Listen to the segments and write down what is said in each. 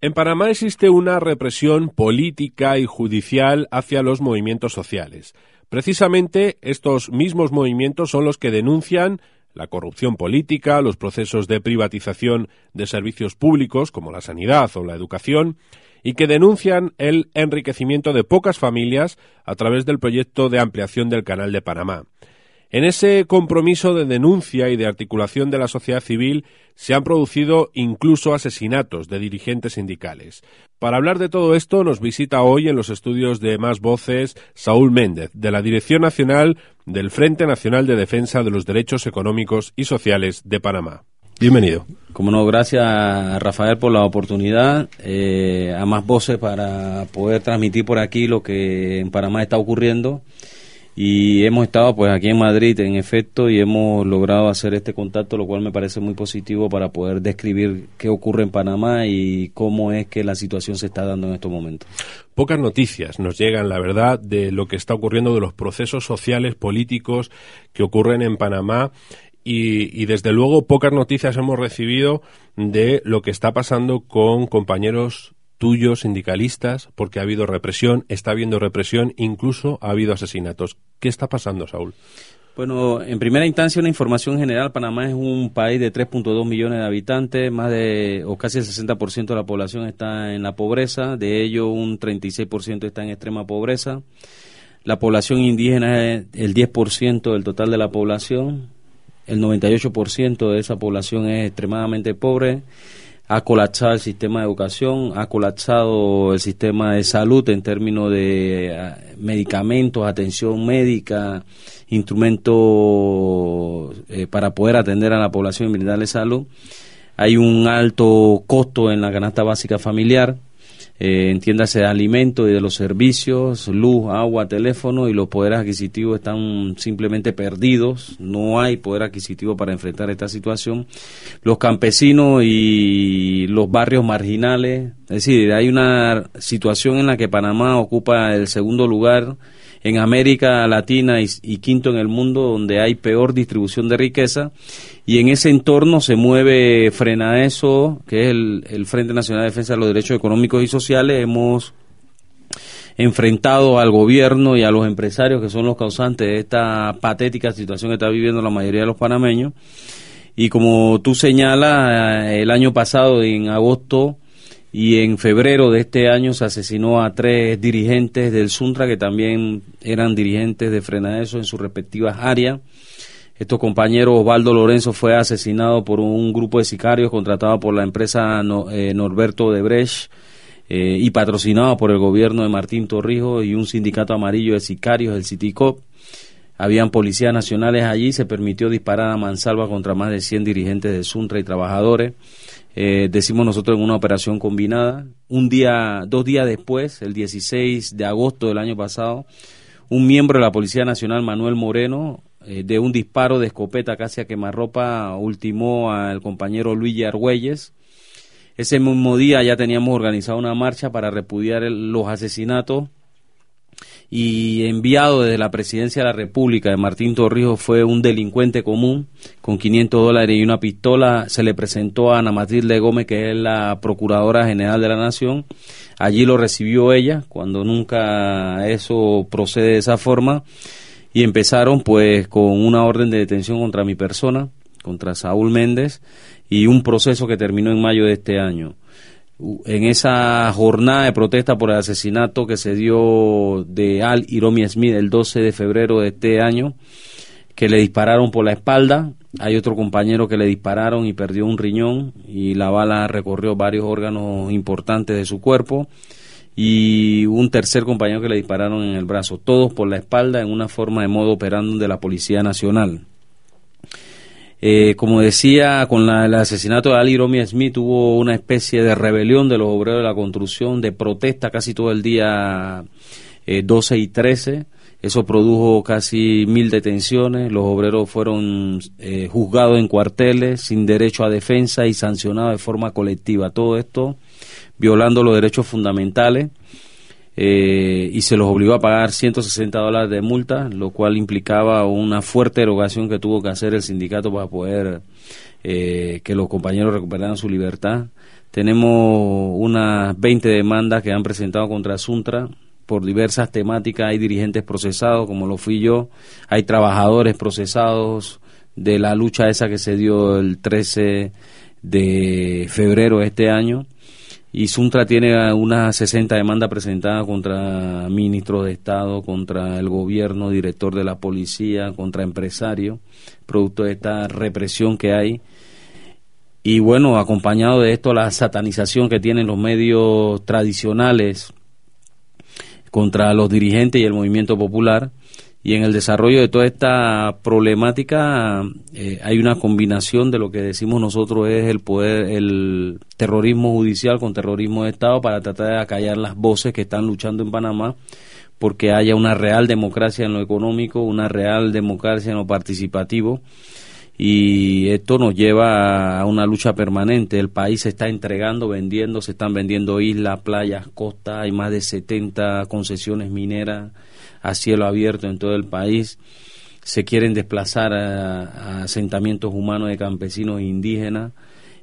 En Panamá existe una represión política y judicial hacia los movimientos sociales. Precisamente estos mismos movimientos son los que denuncian la corrupción política, los procesos de privatización de servicios públicos como la sanidad o la educación, y que denuncian el enriquecimiento de pocas familias a través del proyecto de ampliación del Canal de Panamá. En ese compromiso de denuncia y de articulación de la sociedad civil se han producido incluso asesinatos de dirigentes sindicales. Para hablar de todo esto nos visita hoy en los estudios de Más Voces Saúl Méndez, de la Dirección Nacional del Frente Nacional de Defensa de los Derechos Económicos y Sociales de Panamá. Bienvenido. Como no, gracias Rafael por la oportunidad, a Más Voces para poder transmitir por aquí lo que en Panamá está ocurriendo. Y hemos estado pues aquí en Madrid, en efecto, y hemos logrado hacer este contacto, lo cual me parece muy positivo para poder describir qué ocurre en Panamá y cómo es que la situación se está dando en estos momentos. Pocas noticias nos llegan, la verdad, de lo que está ocurriendo, de los procesos sociales, políticos que ocurren en Panamá. Y desde luego pocas noticias hemos recibido de lo que está pasando con compañeros tuyos, sindicalistas, porque ha habido represión, está habiendo represión, incluso ha habido asesinatos. ¿Qué está pasando, Saúl? Bueno, en primera instancia, una información general. Panamá es un país de 3.2 millones de habitantes, casi el 60% de la población está en la pobreza, de ello un 36% está en extrema pobreza. La población indígena es el 10% del total de la población, el 98% de esa población es extremadamente pobre. Ha colapsado el sistema de educación, ha colapsado el sistema de salud en términos de medicamentos, atención médica, instrumentos para poder atender a la población y brindarle salud. Hay un alto costo en la canasta básica familiar, entiéndase de alimentos y de los servicios, luz, agua, teléfono, y los poderes adquisitivos están simplemente perdidos. No hay poder adquisitivo para enfrentar esta situación. Los campesinos y los barrios marginales, es decir, hay una situación en la que Panamá ocupa el segundo lugar en América Latina y quinto en el mundo, donde hay peor distribución de riqueza, y en ese entorno se mueve Frenadeso, que es el Frente Nacional de Defensa de los Derechos Económicos y Sociales. Hemos enfrentado al gobierno y a los empresarios que son los causantes de esta patética situación que está viviendo la mayoría de los panameños, y como tú señalas, el año pasado, en agosto, y en febrero de este año se asesinó a 3 dirigentes del Suntra que también eran dirigentes de Frenadeso en sus respectivas áreas. Estos compañeros, Osvaldo Lorenzo fue asesinado por un grupo de sicarios contratado por la empresa Norberto Odebrecht y patrocinado por el gobierno de Martín Torrijos y un sindicato amarillo de sicarios, el Citicop. Habían policías nacionales allí, se permitió disparar a mansalva contra más de 100 dirigentes del Suntra y trabajadores. Decimos nosotros en una operación combinada. 2 días después, el 16 de agosto del año pasado, un miembro de la Policía Nacional, Manuel Moreno, de un disparo de escopeta casi a quemarropa, ultimó al compañero Luigi Argüelles. Ese mismo día ya teníamos organizado una marcha para repudiar los asesinatos, y enviado desde la Presidencia de la República de Martín Torrijos fue un delincuente común con $500 y una pistola. Se le presentó a Ana Matilde Gómez, que es la Procuradora General de la Nación. Allí lo recibió ella, cuando nunca eso procede de esa forma, y empezaron pues con una orden de detención contra mi persona, contra Saúl Méndez, y un proceso que terminó en mayo de este año. En esa jornada de protesta por el asesinato que se dio de Al Iromi Smith el 12 de febrero de este año, que le dispararon por la espalda, hay otro compañero que le dispararon y perdió un riñón, y la bala recorrió varios órganos importantes de su cuerpo, y un tercer compañero que le dispararon en el brazo, todos por la espalda, en una forma de modo operando de la Policía Nacional. Como decía, con el asesinato de Ali Iromi Smith hubo una especie de rebelión de los obreros de la construcción, de protesta casi todo el día 12 y 13. Eso produjo casi 1.000 detenciones. Los obreros fueron juzgados en cuarteles, sin derecho a defensa y sancionados de forma colectiva. Todo esto violando los derechos fundamentales. Y se los obligó a pagar $160 de multa, lo cual implicaba una fuerte erogación que tuvo que hacer el sindicato para poder que los compañeros recuperaran su libertad. Tenemos unas 20 demandas que han presentado contra Suntra por diversas temáticas. Hay dirigentes procesados, como lo fui yo, hay trabajadores procesados de la lucha esa que se dio el 13 de febrero de este año, y Suntra tiene unas 60 demandas presentadas contra ministros de Estado, contra el gobierno, director de la policía, contra empresarios, producto de esta represión que hay. Y bueno, acompañado de esto la satanización que tienen los medios tradicionales contra los dirigentes y el movimiento popular. Y en el desarrollo de toda esta problemática hay una combinación de lo que decimos nosotros es el terrorismo judicial con terrorismo de Estado, para tratar de acallar las voces que están luchando en Panamá porque haya una real democracia en lo económico, una real democracia en lo participativo. Y esto nos lleva a una lucha permanente. El país se está entregando, vendiendo, se están vendiendo islas, playas, costas, hay más de 70 concesiones mineras a cielo abierto en todo el país. Se quieren desplazar a asentamientos humanos de campesinos e indígenas,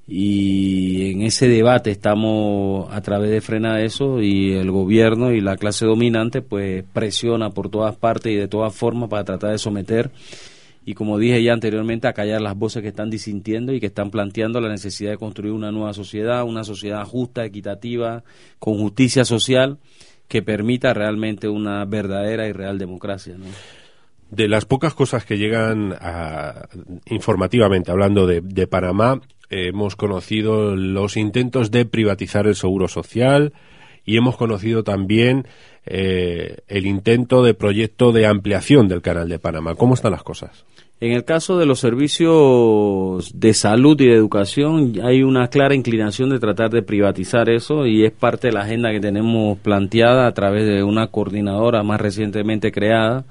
y en ese debate estamos a través de frenar eso, y el gobierno y la clase dominante pues presiona por todas partes y de todas formas para tratar de someter y, como dije ya anteriormente, acallar las voces que están disintiendo y que están planteando la necesidad de construir una nueva sociedad, una sociedad justa, equitativa, con justicia social, que permita realmente una verdadera y real democracia, ¿no? De las pocas cosas que llegan informativamente, hablando de Panamá, hemos conocido los intentos de privatizar el seguro social y hemos conocido también el intento de proyecto de ampliación del Canal de Panamá. ¿Cómo están las cosas? En el caso de los servicios de salud y de educación hay una clara inclinación de tratar de privatizar eso, y es parte de la agenda que tenemos planteada a través de una coordinadora más recientemente creada,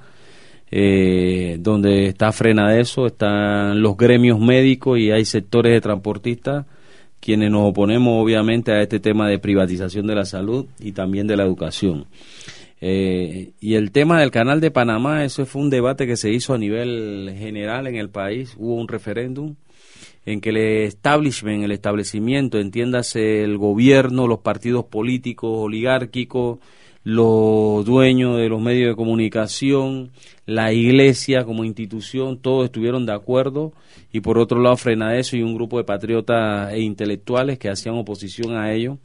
donde está frena de eso, están los gremios médicos y hay sectores de transportistas quienes nos oponemos obviamente a este tema de privatización de la salud y también de la educación. Y el tema del Canal de Panamá, eso fue un debate que se hizo a nivel general en el país. Hubo un referéndum en que el establecimiento, entiéndase el gobierno, los partidos políticos, oligárquicos, los dueños de los medios de comunicación, la iglesia como institución, todos estuvieron de acuerdo, y por otro lado frena eso y un grupo de patriotas e intelectuales que hacían oposición a ello.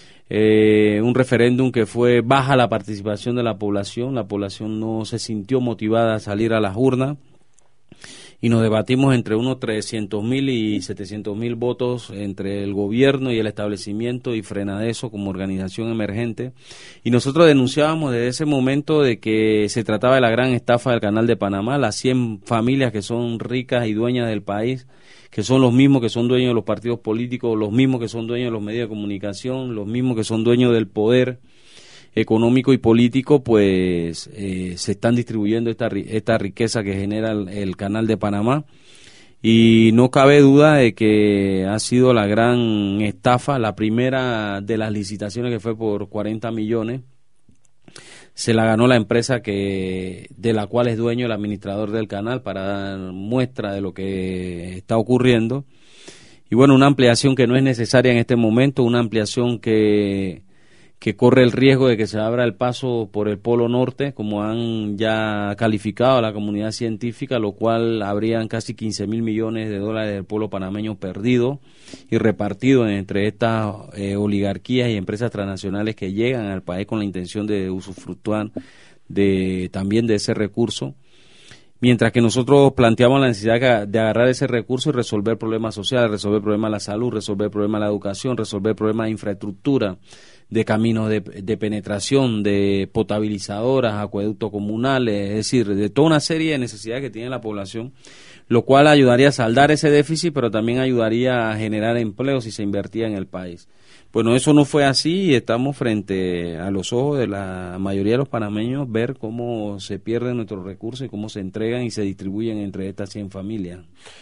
Un referéndum que fue baja la participación de la población no se sintió motivada a salir a las urnas, y nos debatimos entre unos 300.000 y 700.000 votos entre el gobierno y el establecimiento y Frenadeso como organización emergente, y nosotros denunciábamos desde ese momento de que se trataba de la gran estafa del Canal de Panamá, las 100 familias que son ricas y dueñas del país, que son los mismos que son dueños de los partidos políticos, los mismos que son dueños de los medios de comunicación, los mismos que son dueños del poder económico y político, pues se están distribuyendo esta riqueza que genera el Canal de Panamá, y no cabe duda de que ha sido la gran estafa. La primera de las licitaciones, que fue por 40 millones, se la ganó la empresa de la cual es dueño el administrador del canal, para dar muestra de lo que está ocurriendo. Y bueno, una ampliación que no es necesaria en este momento, una ampliación que corre el riesgo de que se abra el paso por el Polo Norte, como han ya calificado a la comunidad científica, lo cual habrían casi 15.000 millones de dólares del pueblo panameño perdido y repartido entre estas oligarquías y empresas transnacionales que llegan al país con la intención de usufructuar también de ese recurso. Mientras que nosotros planteamos la necesidad de agarrar ese recurso y resolver problemas sociales, resolver problemas de la salud, resolver problemas de la educación, resolver problemas de infraestructura, de caminos de penetración, de potabilizadoras, acueductos comunales, es decir, de toda una serie de necesidades que tiene la población, lo cual ayudaría a saldar ese déficit, pero también ayudaría a generar empleos si se invertía en el país. Bueno, eso no fue así, y estamos frente a los ojos de la mayoría de los panameños ver cómo se pierden nuestros recursos y cómo se entregan y se distribuyen entre estas 100 familias.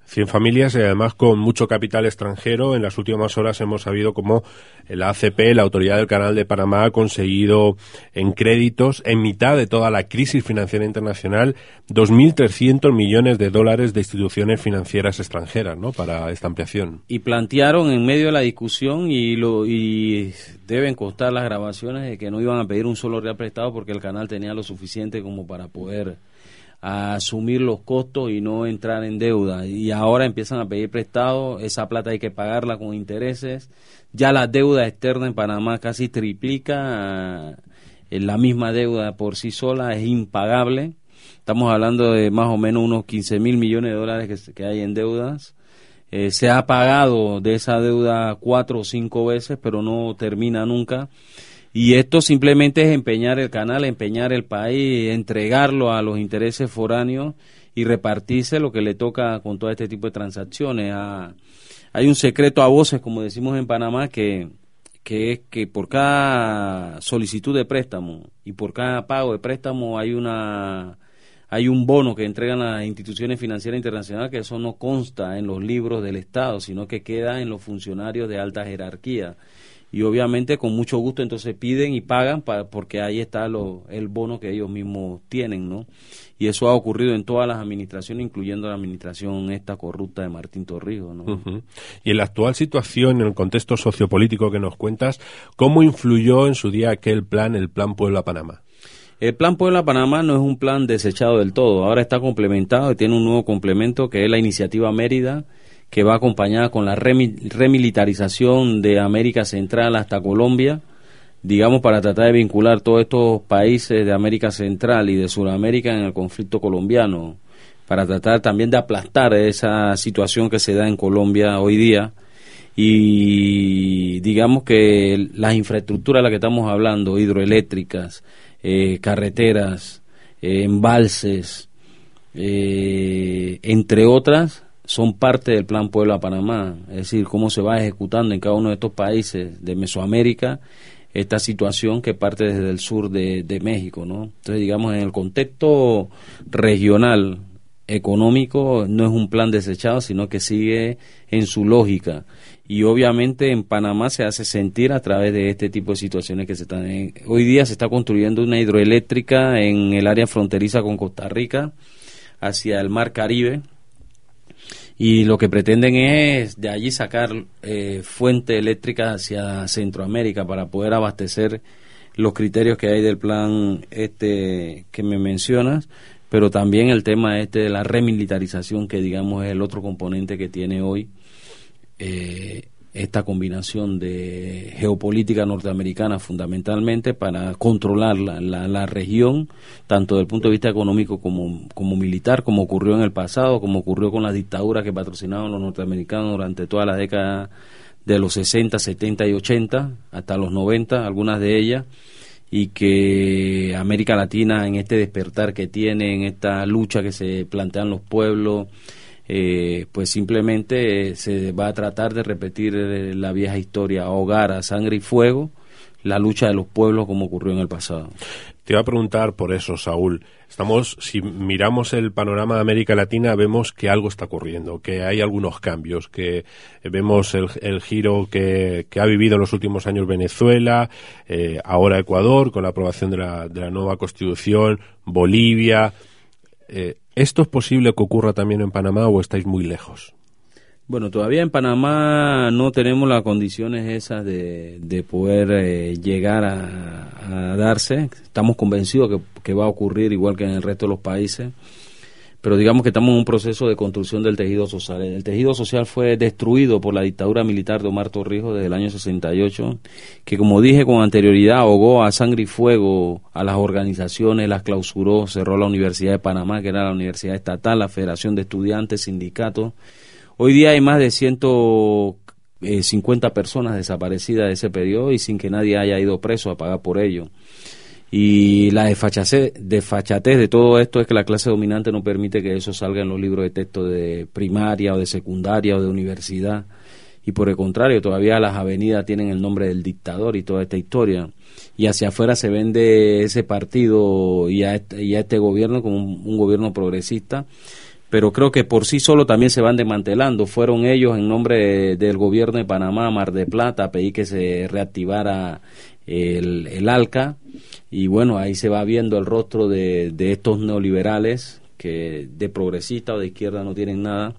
100 familias y además con mucho capital extranjero. En las últimas horas hemos sabido cómo la ACP, la Autoridad del Canal de Panamá, ha conseguido en créditos, en mitad de toda la crisis financiera internacional, 2.300 millones de dólares de instituciones financieras extranjeras, ¿no?, para esta ampliación. Y plantearon en medio de la discusión, y deben constar las grabaciones, de que no iban a pedir un solo real prestado porque el canal tenía lo suficiente como para poder asumir los costos y no entrar en deuda, y ahora empiezan a pedir prestado. Esa plata hay que pagarla con intereses. Ya la deuda externa en Panamá casi triplica, la misma deuda por sí sola es impagable. Estamos hablando de más o menos unos 15.000 millones de dólares que hay en deudas. Se ha pagado de esa deuda 4 o 5 veces, pero no termina nunca. Y esto simplemente es empeñar el canal, empeñar el país, entregarlo a los intereses foráneos y repartirse lo que le toca con todo este tipo de transacciones. Hay un secreto a voces, como decimos en Panamá, que es que por cada solicitud de préstamo y por cada pago de préstamo hay un bono que entregan las instituciones financieras internacionales, que eso no consta en los libros del Estado, sino que queda en los funcionarios de alta jerarquía. Y obviamente con mucho gusto entonces piden y pagan porque ahí está el bono que ellos mismos tienen, ¿no? Y eso ha ocurrido en todas las administraciones, incluyendo la administración esta corrupta de Martín Torrijos, ¿no? Uh-huh. Y en la actual situación, en el contexto sociopolítico que nos cuentas, ¿cómo influyó en su día el plan Puebla Panamá? El plan Puebla Panamá no es un plan desechado del todo, ahora está complementado y tiene un nuevo complemento, que es la iniciativa Mérida, que va acompañada con la remilitarización de América Central hasta Colombia, digamos, para tratar de vincular todos estos países de América Central y de Sudamérica en el conflicto colombiano, para tratar también de aplastar esa situación que se da en Colombia hoy día. Y digamos que las infraestructuras de las que estamos hablando, hidroeléctricas, carreteras, embalses, entre otras, son parte del plan Puebla Panamá, es decir, cómo se va ejecutando en cada uno de estos países de Mesoamérica esta situación que parte desde el sur de México, ¿no? Entonces, digamos, en el contexto regional económico no es un plan desechado, sino que sigue en su lógica. Y obviamente en Panamá se hace sentir a través de este tipo de situaciones que se están... Hoy día se está construyendo una hidroeléctrica en el área fronteriza con Costa Rica, hacia el Mar Caribe, y lo que pretenden es de allí sacar fuentes eléctricas hacia Centroamérica para poder abastecer los criterios que hay del plan que me mencionas, pero también el tema de la remilitarización, que digamos es el otro componente que tiene hoy esta combinación de geopolítica norteamericana, fundamentalmente para controlar la región, tanto desde el punto de vista económico como militar, como ocurrió en el pasado, como ocurrió con las dictaduras que patrocinaban los norteamericanos durante toda la década de los 60, 70 y 80, hasta los 90, algunas de ellas, y que América Latina, en este despertar que tiene, en esta lucha que se plantean los pueblos, pues simplemente se va a tratar de repetir la vieja historia, ahogar a sangre y fuego la lucha de los pueblos como ocurrió en el pasado. Te iba a preguntar por eso, Saúl. Si miramos el panorama de América Latina, vemos que algo está ocurriendo, que hay algunos cambios, que vemos el giro que ha vivido en los últimos años Venezuela, ahora Ecuador, con la aprobación de la nueva Constitución, Bolivia. ¿Esto es posible que ocurra también en Panamá o estáis muy lejos? Bueno, todavía en Panamá no tenemos las condiciones esas de poder llegar a darse. Estamos convencidos que va a ocurrir igual que en el resto de los países, pero digamos que estamos en un proceso de construcción del tejido social. El tejido social fue destruido por la dictadura militar de Omar Torrijos desde el año 68, que, como dije con anterioridad, ahogó a sangre y fuego a las organizaciones, las clausuró, cerró la Universidad de Panamá, que era la universidad estatal, la Federación de Estudiantes, sindicatos. Hoy día hay más de 150 personas desaparecidas de ese periodo y sin que nadie haya ido preso a pagar por ello. Y la desfachatez de todo esto es que la clase dominante no permite que eso salga en los libros de texto de primaria o de secundaria o de universidad. Y por el contrario, todavía las avenidas tienen el nombre del dictador y toda esta historia. Y hacia afuera se vende ese partido y a este gobierno como un gobierno progresista. pero creo que por sí solo también se van desmantelando. Fueron ellos en nombre del gobierno de Panamá, Mar de Plata, a pedir que se reactivara el ALCA, y bueno, ahí se va viendo el rostro de estos neoliberales que de progresista o de izquierda no tienen nada.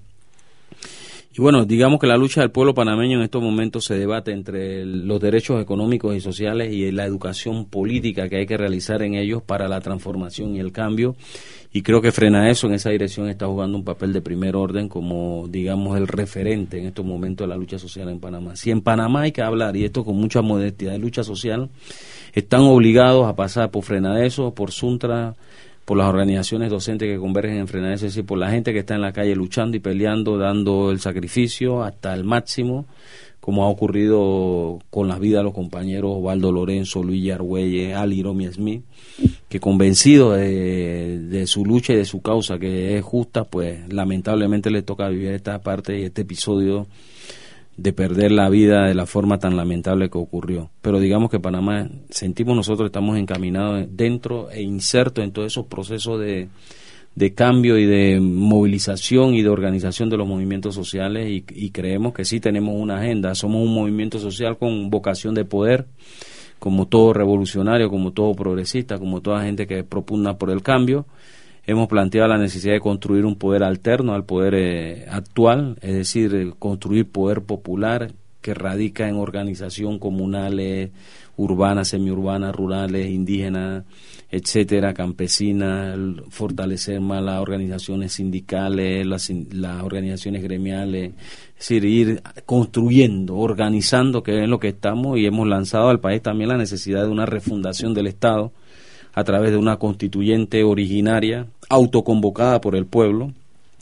Y bueno, digamos que la lucha del pueblo panameño en estos momentos se debate entre los derechos económicos y sociales y la educación política que hay que realizar en ellos para la transformación y el cambio. Y creo que Frena Eso en esa dirección está jugando un papel de primer orden como, digamos, el referente en estos momentos de la lucha social en Panamá. Si en Panamá hay que hablar, y esto con mucha modestia, de lucha social, están obligados a pasar por Frena Eso, por Suntra, por las organizaciones docentes que convergen en Frena Eso, es decir, por la gente que está en la calle luchando y peleando, dando el sacrificio hasta el máximo, como ha ocurrido con las vidas de los compañeros Osvaldo Lorenzo, Luis Argüelles, Ali Romy Smith, que convencidos de su lucha y de su causa, que es justa, pues lamentablemente les toca vivir esta parte y este episodio de perder la vida de la forma tan lamentable que ocurrió. Pero digamos que Panamá, sentimos nosotros, estamos encaminados dentro e insertos en todos esos procesos de cambio y de movilización y de organización de los movimientos sociales, y creemos que sí tenemos una agenda. Somos un movimiento social con vocación de poder, como todo revolucionario, como todo progresista, como toda gente que propugna por el cambio. Hemos planteado la necesidad de construir un poder alterno al poder actual, es decir, construir poder popular que radica en organización comunales, urbanas, semiurbanas, rurales, indígenas, etcétera, campesinas, fortalecer más las organizaciones sindicales, las organizaciones gremiales, es decir, ir construyendo, organizando, que es lo que estamos, y hemos lanzado al país también la necesidad de una refundación del Estado a través de una constituyente originaria, autoconvocada por el pueblo,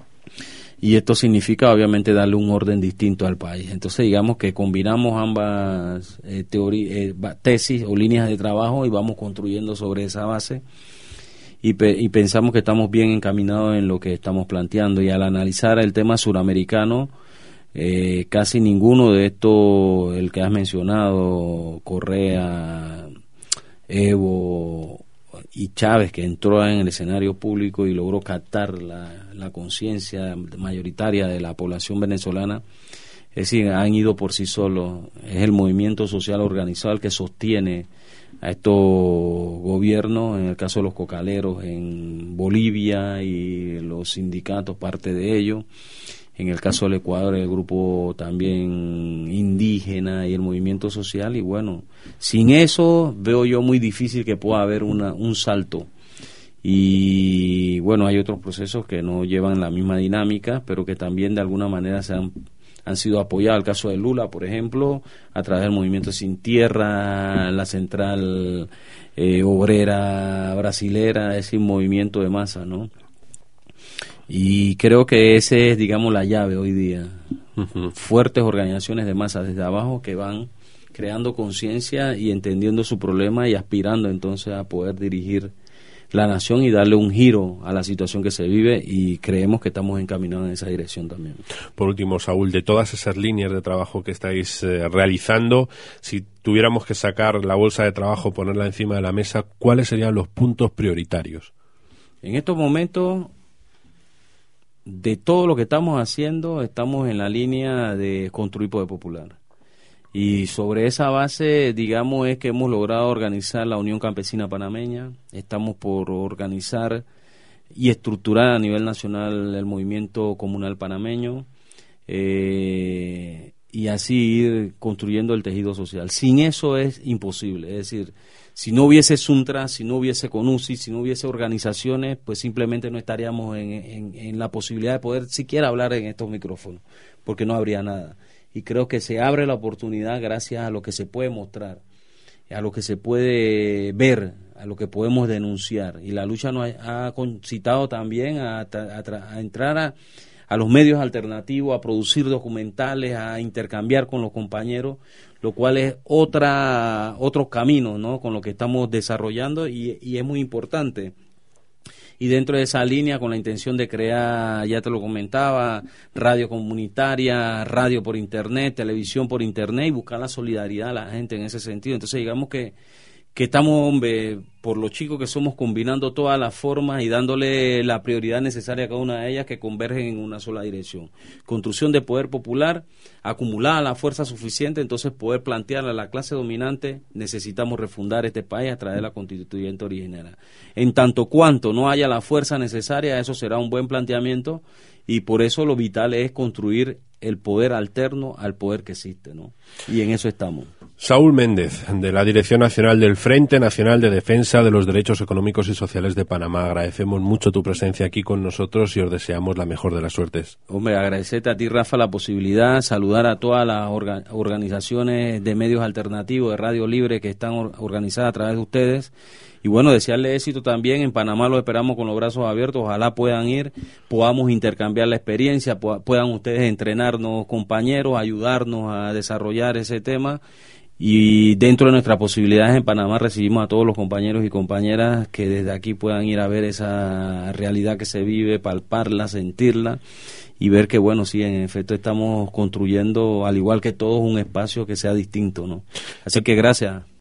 y esto significa obviamente darle un orden distinto al país. Entonces digamos que combinamos ambas tesis o líneas de trabajo y vamos construyendo sobre esa base, y pensamos que estamos bien encaminados en lo que estamos planteando. Y al analizar el tema suramericano, casi ninguno de estos, el que has mencionado, Correa, Evo y Chávez, que entró en el escenario público y logró captar la conciencia mayoritaria de la población venezolana, es decir, han ido por sí solos. Es el movimiento social organizado el que sostiene a estos gobiernos, en el caso de los cocaleros en Bolivia y los sindicatos, parte de ellos. En el caso del Ecuador, el grupo también indígena y el movimiento social. Y bueno, sin eso veo yo muy difícil que pueda haber un salto. Y bueno, hay otros procesos que no llevan la misma dinámica, pero que también de alguna manera han sido apoyados. El caso de Lula, por ejemplo, a través del movimiento Sin Tierra, la central obrera brasilera, es decir, movimiento de masa, ¿no? Y creo que ese es, digamos, la llave hoy día. Uh-huh. Fuertes organizaciones de masa desde abajo que van creando conciencia y entendiendo su problema y aspirando entonces a poder dirigir la nación y darle un giro a la situación que se vive, y creemos que estamos encaminados en esa dirección también. Por último, Saúl, de todas esas líneas de trabajo que estáis realizando, si tuviéramos que sacar la bolsa de trabajo, ponerla encima de la mesa, ¿cuáles serían los puntos prioritarios? En estos momentos, de todo lo que estamos haciendo, estamos en la línea de construir poder popular. Y sobre esa base, digamos, es que hemos logrado organizar la Unión Campesina Panameña. Estamos por organizar y estructurar a nivel nacional el movimiento comunal panameño, y así ir construyendo el tejido social. Sin eso es imposible. Es decir, si no hubiese Suntra, si no hubiese CONUSI, si no hubiese organizaciones, pues simplemente no estaríamos en la posibilidad de poder siquiera hablar en estos micrófonos, porque no habría nada. Y creo que se abre la oportunidad gracias a lo que se puede mostrar, a lo que se puede ver, a lo que podemos denunciar. Y la lucha nos ha concitado también a entrar a los medios alternativos, a producir documentales, a intercambiar con los compañeros, lo cual es otro camino, ¿no?, con lo que estamos desarrollando, y es muy importante. Y dentro de esa línea, con la intención de crear, ya te lo comentaba, radio comunitaria, radio por internet, televisión por internet, y buscar la solidaridad de la gente en ese sentido. Entonces digamos que que estamos, hombre, por los chicos que somos, combinando todas las formas y dándole la prioridad necesaria a cada una de ellas, que convergen en una sola dirección. Construcción de poder popular, acumulada la fuerza suficiente, entonces poder plantearle a la clase dominante: necesitamos refundar este país a través de la constituyente original. En tanto cuanto no haya la fuerza necesaria, eso será un buen planteamiento, y por eso lo vital es construir el poder alterno al poder que existe, ¿no? Y en eso estamos. Saúl Méndez, de la Dirección Nacional del Frente Nacional de Defensa de los Derechos Económicos y Sociales de Panamá, agradecemos mucho tu presencia aquí con nosotros y os deseamos la mejor de las suertes. Hombre, agradecerte a ti, Rafa, la posibilidad, saludar a todas las organizaciones de medios alternativos, de Radio Libre, que están organizadas a través de ustedes. Y bueno, desearle éxito también. En Panamá los esperamos con los brazos abiertos. Ojalá puedan ir, podamos intercambiar la experiencia, puedan ustedes entrenarnos, compañeros, ayudarnos a desarrollar ese tema. Y dentro de nuestras posibilidades en Panamá recibimos a todos los compañeros y compañeras que desde aquí puedan ir a ver esa realidad que se vive, palparla, sentirla y ver que, bueno, sí, en efecto estamos construyendo, al igual que todos, un espacio que sea distinto, ¿no? Así que gracias.